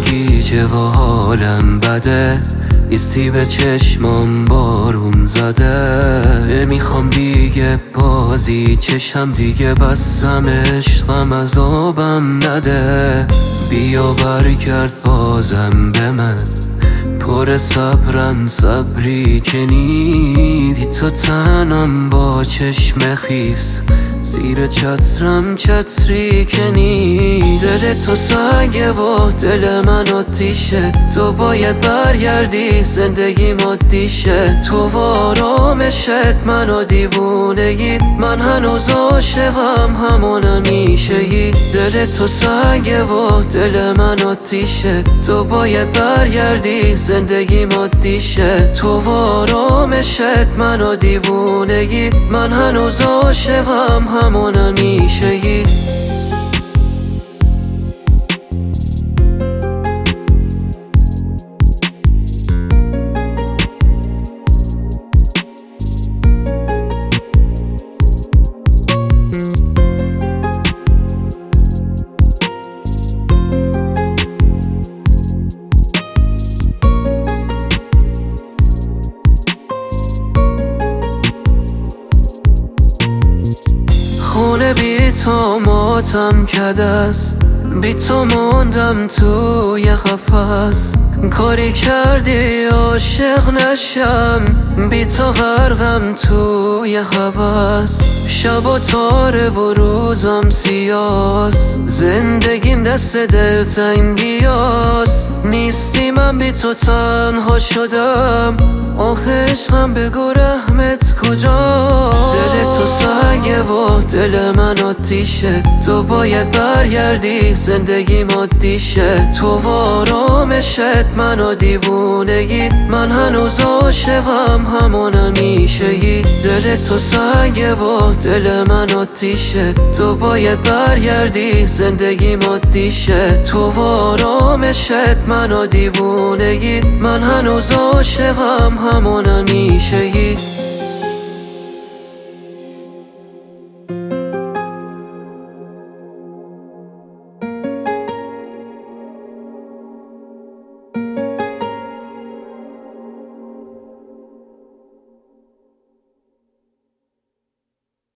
گیجه و حالم بده، نیستی به چشمام بارون زده. نمیخوام دیگه بازی چشم، دیگه بستم عشقم عذابم نده. بیا برگرد بازم به من، پر صبرم صبری که نیدی تو تنم با چشم خیس، زیر چترم چتری که نی. دل تو سنگه و دل من آتیشه، تو باید برگردی زندگی مادیشه. تو و آرامشت منو دیوونگی، من هنوز عاشقم همون همیشگی. دل تو سنگه و دل من آتیشه، تو باید برگردی زندگی مادیشه. تو و آرامشت منو دیوونگی، من هنوز عاشقم همون همیشگی. خونه بی تو ماتم کده است، بی تو موندم توی قفس. کاری کردی عاشق نشم، بی تو غرقم توی هوس. شب و تاره و روزم سیاست، زندگیم دست دلتنگیاست. نیستی من بی تو تنها شدم، آخه عشقم بگو رحمت کجا. دل تو سنگه و دل من آتیشه، تو باید برگردی زندگی مادیشه. تو و آرامشت منو دیوونگی، من هنوز عاشقم همون همیشگی. دل تو سنگه و دل من آتیشه، تو باید برگردی زندگی مادیشه. تو و آرامشت منو دیوونگی، من هنوز عاشقم همون همیشگی.